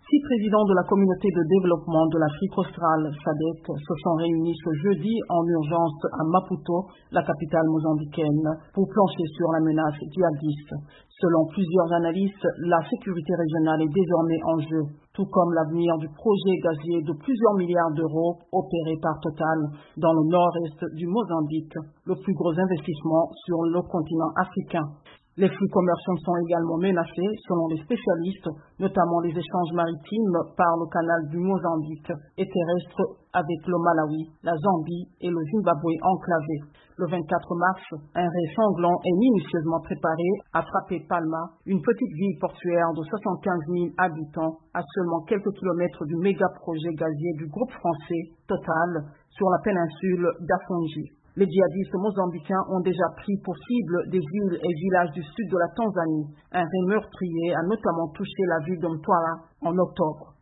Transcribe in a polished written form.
Six présidents de la communauté de développement de l'Afrique australe, SADC, se sont réunis ce jeudi en urgence à Maputo, la capitale mozambicaine, pour plancher sur la menace djihadiste. Selon plusieurs analystes, la sécurité régionale est désormais en jeu, tout comme l'avenir du projet gazier de plusieurs milliards d'euros opéré par Total dans le nord-est du Mozambique, le plus gros investissement sur le continent africain. Les flux commerciaux sont également menacés, selon les spécialistes, notamment les échanges maritimes par le canal du Mozambique et terrestres avec le Malawi, la Zambie et le Zimbabwe enclavés. Le 24 mars, un raid sanglant et minutieusement préparé a frappé Palma, une petite ville portuaire de 75 000 habitants, à seulement quelques kilomètres du méga-projet gazier du groupe français Total sur la péninsule d'Afonji. Les djihadistes mozambicains ont déjà pris pour cible des villes et villages du sud de la Tanzanie. Un raid meurtrier a notamment touché la ville de Mtwara en octobre.